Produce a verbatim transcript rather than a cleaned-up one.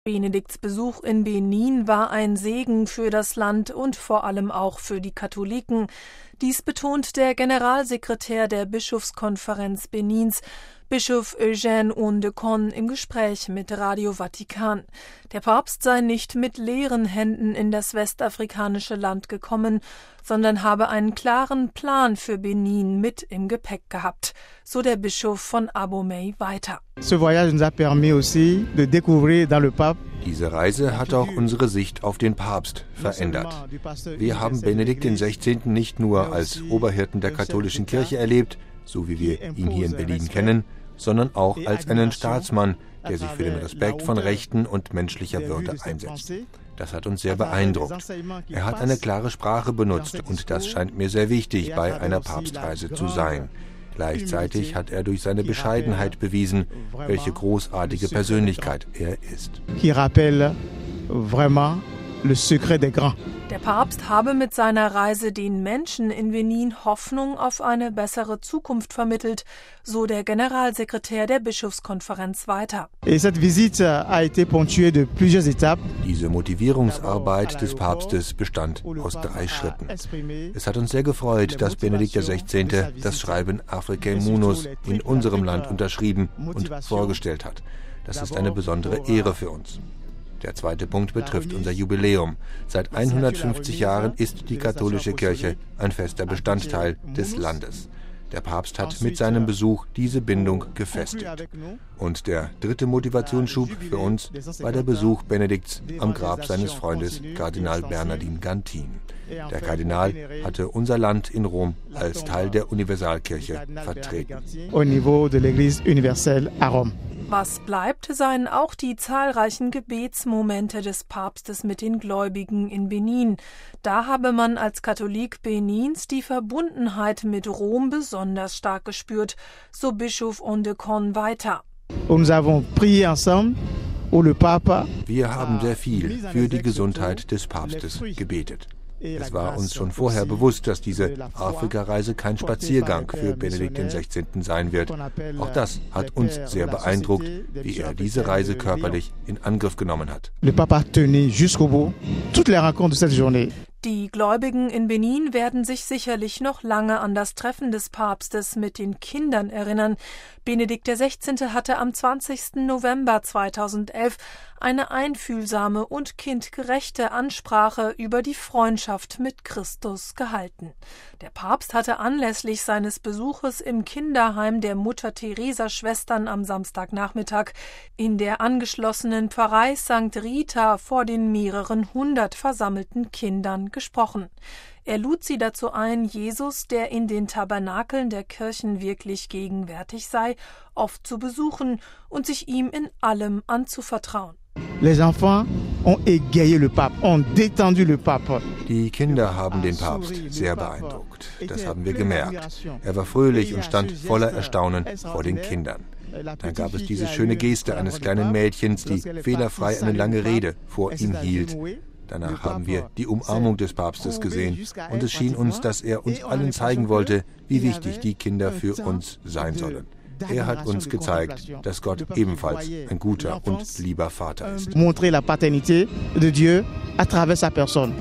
Benedikts Besuch in Benin war ein Segen für das Land und vor allem auch für die Katholiken. Dies betont der Generalsekretär der Bischofskonferenz Benins, Bischof Eugène Ondekon, im Gespräch mit Radio Vatikan. Der Papst sei nicht mit leeren Händen in das westafrikanische Land gekommen, sondern habe einen klaren Plan für Benin mit im Gepäck gehabt, so der Bischof von Abomey weiter. Diese Reise hat auch unsere Sicht auf den Papst verändert. Wir haben Benedikt den Sechzehnten nicht nur als Oberhirten der katholischen Kirche erlebt, so wie wir ihn hier in Berlin kennen, sondern auch als einen Staatsmann, der sich für den Respekt von Rechten und menschlicher Würde einsetzt. Das hat uns sehr beeindruckt. Er hat eine klare Sprache benutzt und das scheint mir sehr wichtig bei einer Papstreise zu sein. Gleichzeitig hat er durch seine Bescheidenheit bewiesen, welche großartige Persönlichkeit er ist. Der Papst habe mit seiner Reise den Menschen in Benin Hoffnung auf eine bessere Zukunft vermittelt, so der Generalsekretär der Bischofskonferenz weiter. Diese Motivierungsarbeit des Papstes bestand aus drei Schritten. Es hat uns sehr gefreut, dass Benedikt der Sechzehnte das Schreiben Africae Munus in unserem Land unterschrieben und vorgestellt hat. Das ist eine besondere Ehre für uns. Der zweite Punkt betrifft unser Jubiläum. Seit hundertfünfzig Jahren ist die katholische Kirche ein fester Bestandteil des Landes. Der Papst hat mit seinem Besuch diese Bindung gefestigt. Und der dritte Motivationsschub für uns war der Besuch Benedikts am Grab seines Freundes Kardinal Bernardin Gantin. Der Kardinal hatte unser Land in Rom als Teil der Universalkirche vertreten. Was bleibt, seien auch die zahlreichen Gebetsmomente des Papstes mit den Gläubigen in Benin. Da habe man als Katholik Benins die Verbundenheit mit Rom besonders stark gespürt, so Bischof Ondekon weiter. Wir haben sehr viel für die Gesundheit des Papstes gebetet. Es war uns schon vorher bewusst, dass diese Afrika-Reise kein Spaziergang für Benedikt den Sechzehnten sein wird. Auch das hat uns sehr beeindruckt, wie er diese Reise körperlich in Angriff genommen hat. Die Gläubigen in Benin werden sich sicherlich noch lange an das Treffen des Papstes mit den Kindern erinnern. Benedikt der Sechzehnte hatte am zwanzigsten November zweitausendelf eine einfühlsame und kindgerechte Ansprache über die Freundschaft mit Christus gehalten. Der Papst hatte anlässlich seines Besuches im Kinderheim der Mutter-Teresa-Schwestern am Samstagnachmittag in der angeschlossenen Pfarrei Sankt Rita vor den mehreren hundert versammelten Kindern gesprochen. Er lud sie dazu ein, Jesus, der in den Tabernakeln der Kirchen wirklich gegenwärtig sei, oft zu besuchen und sich ihm in allem anzuvertrauen. Die Kinder haben den Papst sehr beeindruckt. Das haben wir gemerkt. Er war fröhlich und stand voller Erstaunen vor den Kindern. Dann gab es diese schöne Geste eines kleinen Mädchens, die fehlerfrei eine lange Rede vor ihm hielt. Danach haben wir die Umarmung des Papstes gesehen und es schien uns, dass er uns allen zeigen wollte, wie wichtig die Kinder für uns sein sollen. Er hat uns gezeigt, dass Gott ebenfalls ein guter und lieber Vater ist.